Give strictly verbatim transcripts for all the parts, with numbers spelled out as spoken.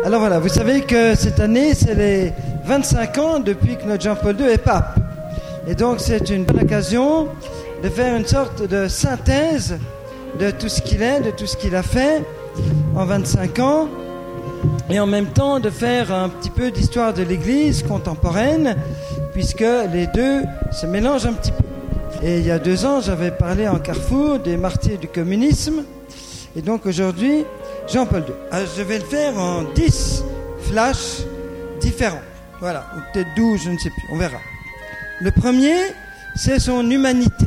Alors voilà, vous savez que cette année, c'est les vingt-cinq ans depuis que notre Jean-Paul deux est pape. Et donc, c'est une bonne occasion de faire une sorte de synthèse de tout ce qu'il est, de tout ce qu'il a fait en vingt-cinq ans, et en même temps de faire un petit peu d'histoire de l'Église contemporaine, puisque les deux se mélangent un petit peu. Et il y a deux ans, j'avais parlé en Carrefour des martyrs du communisme, et donc aujourd'hui, Jean-Paul deux. Alors, je vais le faire en dix flashs différents. Voilà, ou peut-être douze, je ne sais plus, on verra. Le premier, c'est son humanité.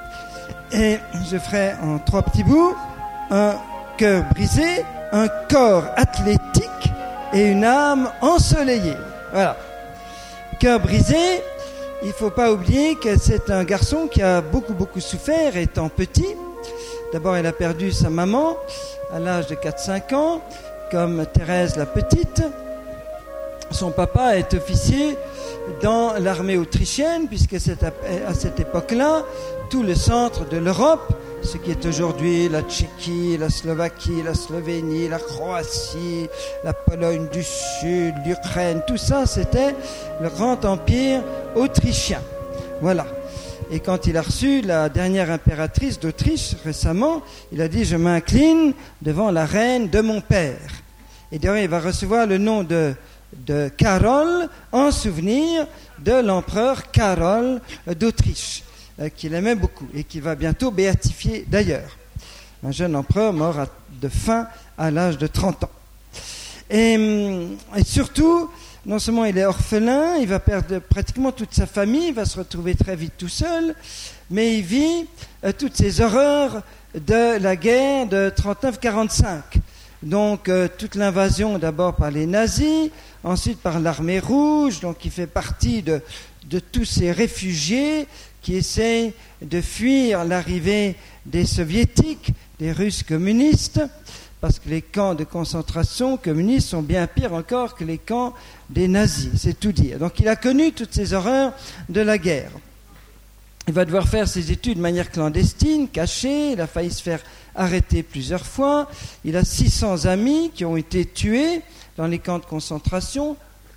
Et je ferai en trois petits bouts un cœur brisé, un corps athlétique et une âme ensoleillée. Voilà. Cœur brisé, il ne faut pas oublier que c'est un garçon qui a beaucoup, beaucoup souffert étant petit. D'abord, il a perdu sa maman à l'âge de quatre cinq ans, comme Thérèse la petite. Son papa est officier dans l'armée autrichienne, puisque c'est à, à cette époque-là, tout le centre de l'Europe, ce qui est aujourd'hui la Tchéquie, la Slovaquie, la Slovénie, la Croatie, la Pologne du Sud, l'Ukraine, tout ça, c'était le grand empire autrichien. Voilà. Et quand il a reçu la dernière impératrice d'Autriche récemment, il a dit « Je m'incline devant la reine de mon père ». Et d'ailleurs, il va recevoir le nom de, de Karol en souvenir de l'empereur Karol d'Autriche, euh, qu'il aimait beaucoup et qui va bientôt béatifier d'ailleurs. Un jeune empereur mort à, de faim à l'âge de trente ans. Et, et surtout, non seulement il est orphelin, il va perdre pratiquement toute sa famille, il va se retrouver très vite tout seul, mais il vit euh, toutes ces horreurs de la guerre de trente-neuf quarante-cinq. Donc euh, toute l'invasion d'abord par les nazis, ensuite par l'armée rouge, donc il fait partie de, de tous ces réfugiés qui essayent de fuir l'arrivée des soviétiques, des Russes communistes, parce que les camps de concentration communistes sont bien pires encore que les camps des nazis, c'est tout dire. Donc il a connu toutes ces horreurs de la guerre. Il va devoir faire ses études de manière clandestine, cachée, il a failli se faire arrêter plusieurs fois, il a six cents amis qui ont été tués dans les camps de concentration.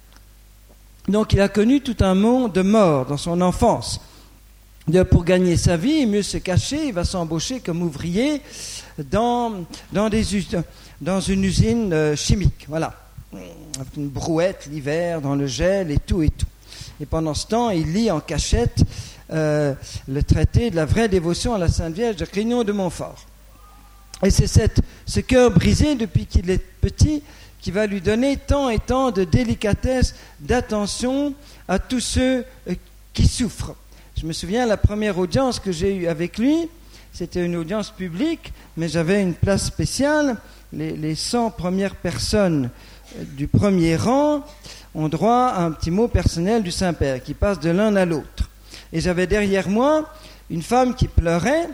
Donc il a connu tout un monde de morts dans son enfance. Pour gagner sa vie, mieux se cacher, il va s'embaucher comme ouvrier dans, dans, des, dans une usine euh, chimique, voilà, avec une brouette l'hiver, dans le gel et tout et tout. Et pendant ce temps, il lit en cachette euh, le traité de la vraie dévotion à la Sainte Vierge de Grignon de Montfort. Et c'est cette, ce cœur brisé depuis qu'il est petit qui va lui donner tant et tant de délicatesse, d'attention à tous ceux euh, qui souffrent. Je me souviens, la première audience que j'ai eue avec lui, c'était une audience publique, mais j'avais une place spéciale. Les, les cent premières personnes du premier rang ont droit à un petit mot personnel du Saint-Père, qui passe de l'un à l'autre. Et j'avais derrière moi une femme qui pleurait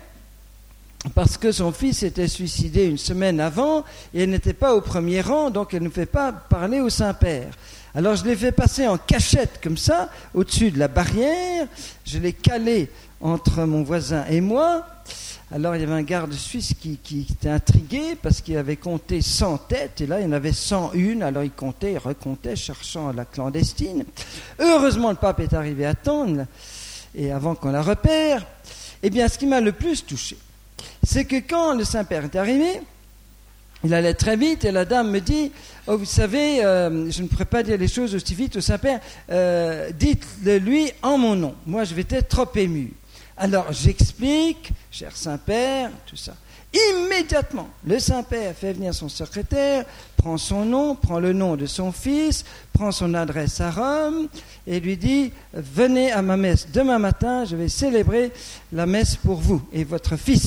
parce que son fils s'était suicidé une semaine avant et elle n'était pas au premier rang, donc elle ne fait pas parler au Saint-Père. Alors je l'ai fait passer en cachette comme ça, au-dessus de la barrière, je l'ai calé entre mon voisin et moi. Alors il y avait un garde suisse qui, qui, qui était intrigué parce qu'il avait compté cent têtes, et là il y en avait cent une, alors il comptait, il recomptait, cherchant la clandestine. Heureusement le pape est arrivé à temps, et avant qu'on la repère. Eh bien ce qui m'a le plus touché, c'est que quand le Saint-Père est arrivé, il allait très vite et la dame me dit « Oh, vous savez, euh, je ne pourrais pas dire les choses aussi vite au Saint-Père, euh, dites-le lui en mon nom. Moi, je vais être trop ému. » Alors, j'explique, cher Saint-Père, tout ça. Immédiatement, le Saint-Père fait venir son secrétaire, prend son nom, prend le nom de son fils, prend son adresse à Rome et lui dit « Venez à ma messe demain matin, je vais célébrer la messe pour vous et votre fils. »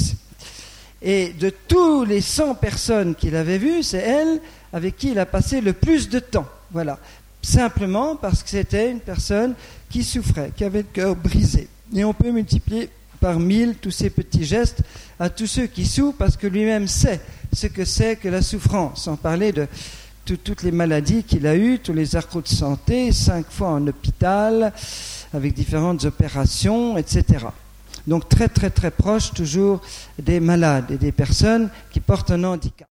Et de tous les cent personnes qu'il avait vues, c'est elle avec qui il a passé le plus de temps. Voilà. Simplement parce que c'était une personne qui souffrait, qui avait le cœur brisé. Et on peut multiplier par mille tous ces petits gestes à tous ceux qui souffrent, parce que lui-même sait ce que c'est que la souffrance, sans parler de tout, toutes les maladies qu'il a eues, tous les arcos de santé, cinq fois en hôpital, avec différentes opérations, et cetera. Donc très très très proche toujours des malades et des personnes qui portent un handicap.